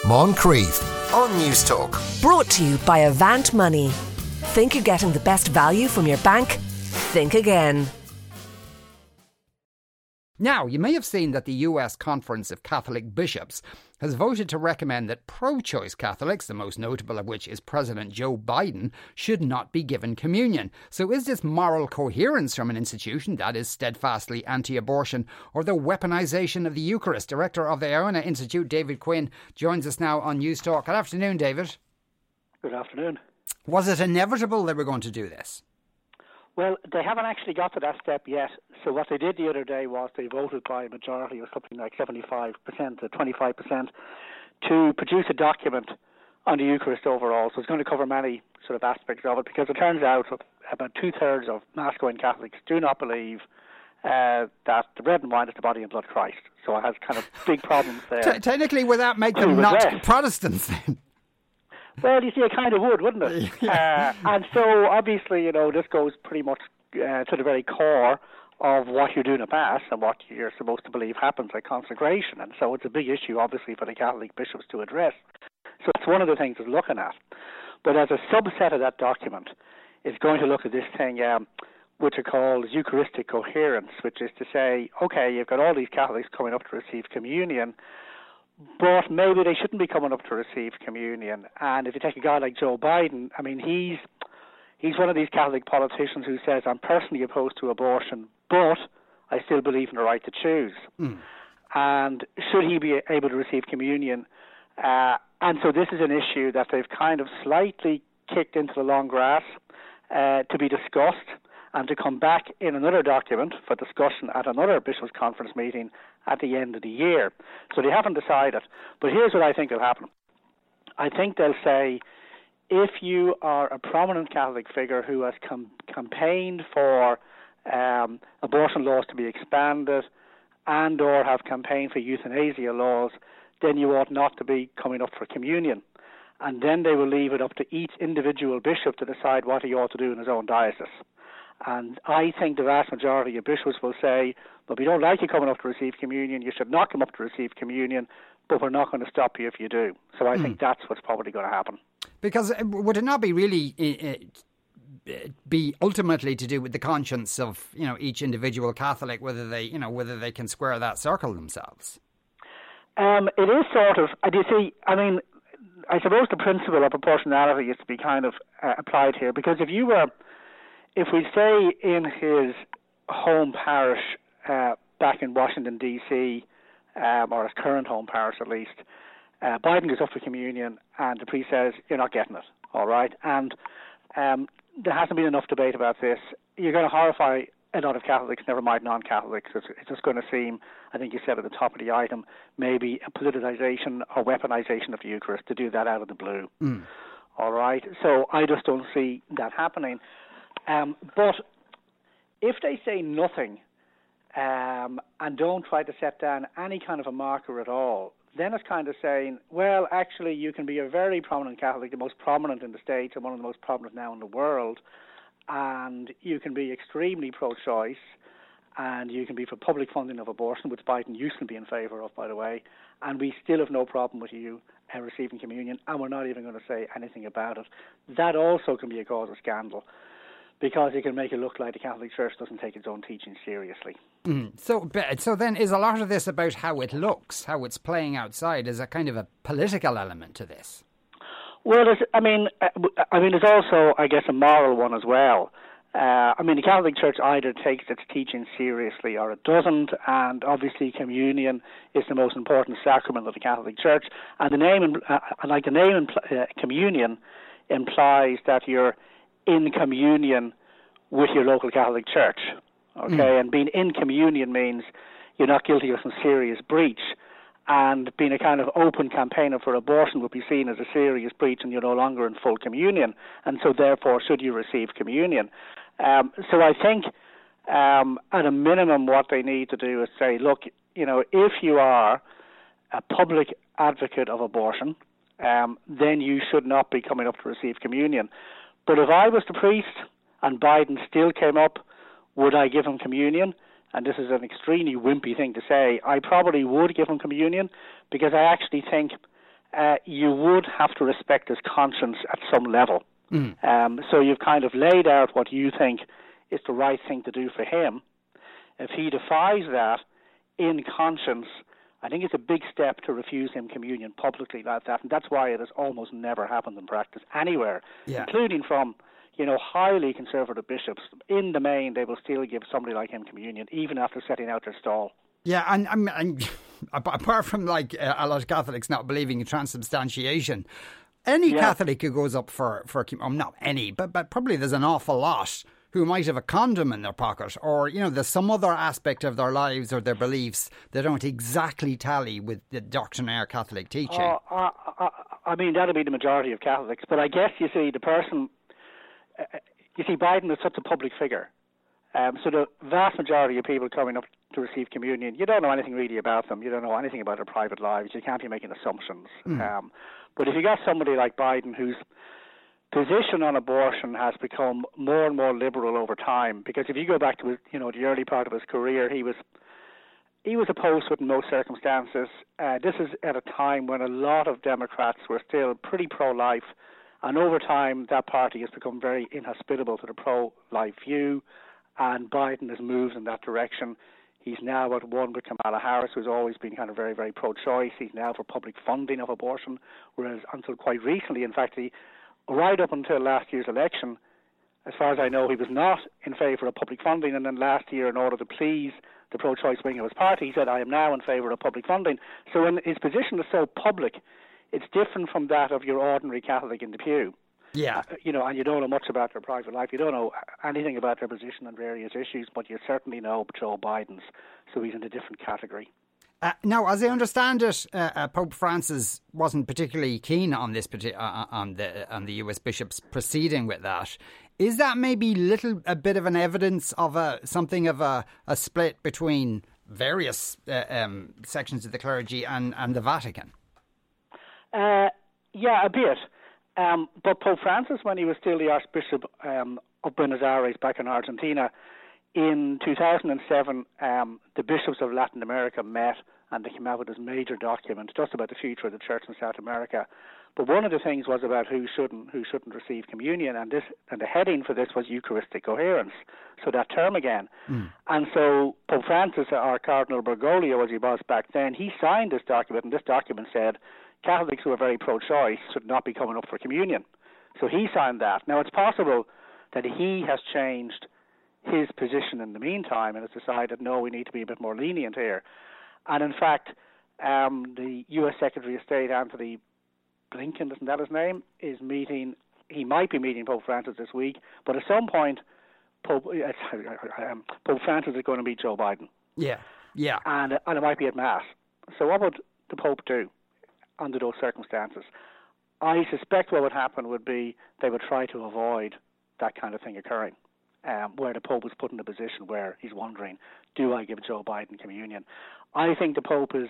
Moncrief on News Talk. Brought to you by Avant Money. Think you're getting the best value from your bank? Think again. Now, you may have seen that the US Conference of Catholic Bishops has voted to recommend that pro-choice Catholics, the most notable of which is President Joe Biden, should not be given communion. So is this moral coherence from an institution that is steadfastly anti-abortion, or the weaponisation of the Eucharist? Director of the Iona Institute, David Quinn, joins us now on News Talk. Good afternoon, David. Good afternoon. Was it inevitable they were going to do this? Well, they haven't actually got to that step yet. So what they did the other day was they voted by a majority of something like 75% to 25% to produce a document on the Eucharist overall. So it's going to cover many sort of aspects of it, because it turns out about 2/3 of Mass-going Catholics do not believe that the bread and wine is the body and blood of Christ. So it has kind of big problems there. Technically, would that make them not Protestants then? Well, you see, it kind of would, wouldn't it? And so, obviously, this goes pretty much to the very core of what you're doing at Mass and what you're supposed to believe happens at consecration. And so it's a big issue, obviously, for the Catholic bishops to address. So it's one of the things it's looking at. But as a subset of that document, it's going to look at this thing which are called Eucharistic coherence, which is to say, okay, you've got all these Catholics coming up to receive communion, but maybe they shouldn't be coming up to receive communion. And if you take a guy like Joe Biden, I mean, he's one of these Catholic politicians who says, I'm personally opposed to abortion, but I still believe in the right to choose. And should he be able to receive communion? And so this is an issue that they've kind of slightly kicked into the long grass to be discussed, and to come back in another document for discussion at another Bishops' Conference meeting at the end of the year. So they haven't decided. But here's what I think will happen. I think they'll say, if you are a prominent Catholic figure who has campaigned for abortion laws to be expanded and or have campaigned for euthanasia laws, then you ought not to be coming up for communion. And then they will leave it up to each individual bishop to decide what he ought to do in his own diocese. And I think the vast majority of bishops will say, but we don't like you coming up to receive communion, you should not come up to receive communion, but we're not going to stop you if you do. So I think that's what's probably going to happen. Because would it not be really be ultimately to do with the conscience of each individual Catholic, whether they can square that circle themselves? It is sort of, and you see, I mean, I suppose the principle of proportionality is to be kind of applied here, because if we say in his home parish back in Washington, D.C., or his current home parish at least, Biden goes up for communion and the priest says, you're not getting it, all right? And there hasn't been enough debate about this. You're going to horrify a lot of Catholics, never mind non-Catholics. It's just going to seem, I think you said at the top of the item, maybe a politicization or weaponization of the Eucharist to do that out of the blue. All right? So I just don't see that happening. But if they say nothing and don't try to set down any kind of a marker at all, then it's kind of saying, well, actually, you can be a very prominent Catholic, the most prominent in the States and one of the most prominent now in the world, and you can be extremely pro-choice, and you can be for public funding of abortion, which Biden used to be in favour of, by the way, and we still have no problem with you receiving communion, and we're not even going to say anything about it. That also can be a cause of scandal, because it can make it look like the Catholic Church doesn't take its own teaching seriously. So then is a lot of this about how it looks, how it's playing outside? Is a kind of a political element to this? Well, there's also, I guess, a moral one as well. The Catholic Church either takes its teaching seriously or it doesn't, and obviously communion is the most important sacrament of the Catholic Church, and the name communion implies that you're in communion with your local Catholic Church, okay? And being in communion means you're not guilty of some serious breach, and being a kind of open campaigner for abortion would be seen as a serious breach and you're no longer in full communion, and so therefore should you receive communion. So I think at a minimum what they need to do is say, look, if you are a public advocate of abortion, then you should not be coming up to receive communion. But if I was the priest and Biden still came up, would I give him communion? And this is an extremely wimpy thing to say. I probably would give him communion, because I actually think you would have to respect his conscience at some level. So you've kind of laid out what you think is the right thing to do for him. If he defies that in conscience, I think it's a big step to refuse him communion publicly like that, and that's why it has almost never happened in practice anywhere, including from highly conservative bishops. In the main, they will still give somebody like him communion, even after setting out their stall. Yeah, and apart from a lot of Catholics not believing in transubstantiation, any Catholic who goes up for not any, but probably there's an awful lot who might have a condom in their pocket, or there's some other aspect of their lives or their beliefs that don't exactly tally with the doctrinaire Catholic teaching. I mean, that'll be the majority of Catholics, but I guess you see Biden is such a public figure. So the vast majority of people coming up to receive communion, you don't know anything really about them. You don't know anything about their private lives. You can't be making assumptions. But if you got somebody like Biden whose position on abortion has become more and more liberal over time, because if you go back to his, the early part of his career, he was opposed to it in most circumstances. This is at a time when a lot of Democrats were still pretty pro-life, and over time that party has become very inhospitable to the pro-life view, and Biden has moved in that direction. He's now at one with Kamala Harris, who's always been kind of very, very pro-choice. He's now for public funding of abortion, whereas until quite recently, in fact, right up until last year's election, as far as I know, he was not in favour of public funding, and then last year, in order to please the pro-choice wing of his party, he said, I am now in favour of public funding. So when his position is so public, it's different from that of your ordinary Catholic in the pew. Yeah. And you don't know much about their private life. You don't know anything about their position on various issues, but you certainly know Joe Biden's, so he's in a different category. Now, as I understand it, Pope Francis wasn't particularly keen on this on the US bishops proceeding with that. Is that maybe a bit of an evidence of something of a split between various sections of the clergy and the Vatican? Yeah, a bit. But Pope Francis, when he was still the Archbishop of Buenos Aires back in Argentina, in 2007, the bishops of Latin America met and they came out with this major document just about the future of the Church in South America. But one of the things was about who shouldn't receive communion, and the heading for this was Eucharistic coherence. So that term again. And so Pope Francis, or Cardinal Bergoglio as he was back then, he signed this document, and this document said Catholics who are very pro-choice should not be coming up for communion. So he signed that. Now it's possible that he has changed his position in the meantime and has decided, no, we need to be a bit more lenient here. And in fact, the U.S. Secretary of State, Anthony Blinken, isn't that his name, he might be meeting Pope Francis this week, but at some point, Pope Francis is going to meet Joe Biden. Yeah. And it might be at Mass. So what would the Pope do under those circumstances? I suspect what would happen would be they would try to avoid that kind of thing occurring, where the Pope was put in a position where he's wondering, do I give Joe Biden communion? I think the Pope is,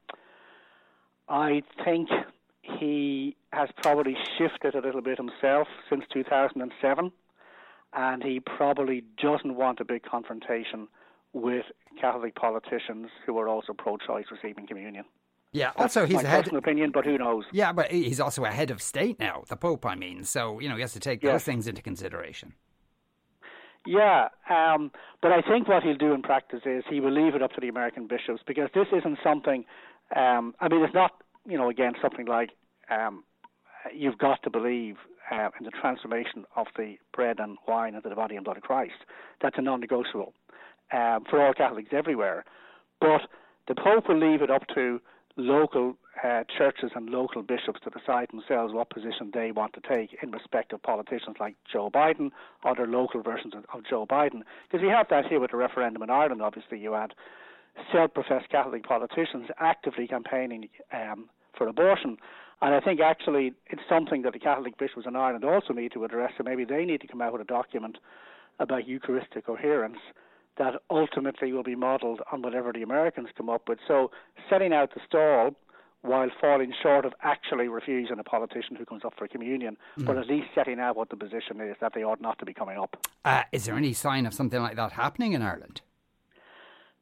I think he has probably shifted a little bit himself since 2007, and he probably doesn't want a big confrontation with Catholic politicians who are also pro-choice receiving communion. Yeah, also he's my personal opinion, but who knows? Yeah, but he's also a head of state now, the Pope, I mean, so, he has to take those things into consideration. Yeah, but I think what he'll do in practice is he will leave it up to the American bishops, because this isn't something, it's not, again, something like you've got to believe in the transformation of the bread and wine into the body and blood of Christ. That's a non-negotiable for all Catholics everywhere. But the Pope will leave it up to local churches and local bishops to decide themselves what position they want to take in respect of politicians like Joe Biden or their local versions of Joe Biden. Because we have that here with the referendum in Ireland. Obviously, you had self-professed Catholic politicians actively campaigning for abortion. And I think actually it's something that the Catholic bishops in Ireland also need to address, so maybe they need to come out with a document about Eucharistic coherence that ultimately will be modelled on whatever the Americans come up with. So setting out the stall while falling short of actually refusing a politician who comes up for communion, but at least setting out what the position is, that they ought not to be coming up. Is there any sign of something like that happening in Ireland?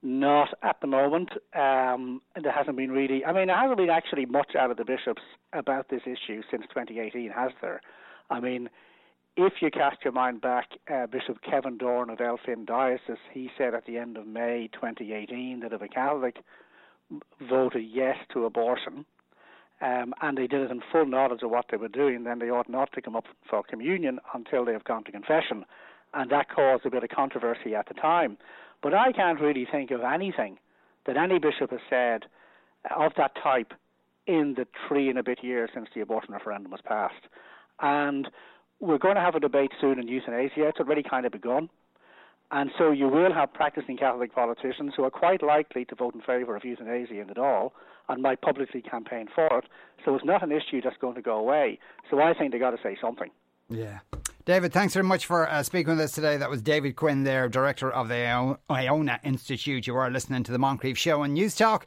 Not at the moment. There hasn't been really... I mean, there hasn't been actually much out of the bishops about this issue since 2018, has there? I mean, if you cast your mind back, Bishop Kevin Dorn of Elphin Diocese, he said at the end of May 2018 that if a Catholic voted yes to abortion, and they did it in full knowledge of what they were doing, then they ought not to come up for communion until they have gone to confession. And that caused a bit of controversy at the time. But I can't really think of anything that any bishop has said of that type in the 3 and a bit years since the abortion referendum was passed. And we're going to have a debate soon on euthanasia. It's already kind of begun. And so you will have practicing Catholic politicians who are quite likely to vote in favour of euthanasia in the Dáil and might publicly campaign for it. So it's not an issue that's going to go away. So I think they've got to say something. Yeah. David, thanks very much for speaking with us today. That was David Quinn there, Director of the Iona Institute. You are listening to the Moncrief Show on News Talk.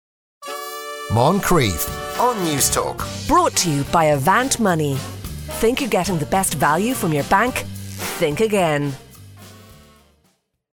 Moncrief on News Talk. Brought to you by Avant Money. Think you're getting the best value from your bank? Think again.